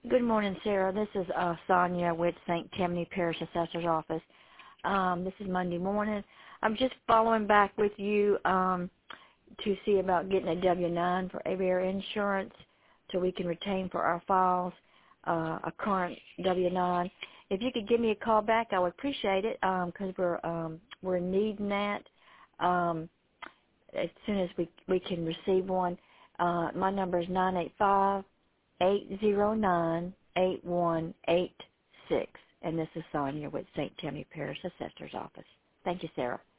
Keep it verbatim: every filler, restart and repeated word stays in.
Good morning, Sarah. This is uh, Sonia with Saint Tammany Parish Assessor's Office. Um, this is Monday morning. I'm just following back with you um, to see about getting a W nine for aviary insurance so we can retain for our files uh, a current W nine. If you could give me a call back, I would appreciate it because we're um, we're needing that um, as soon as we we can receive one. Uh, my number is nine eight five eight zero nine eight one eight six, and this is Sonia with Saint Tammany Parish Assessor's Office. Thank you, Sarah.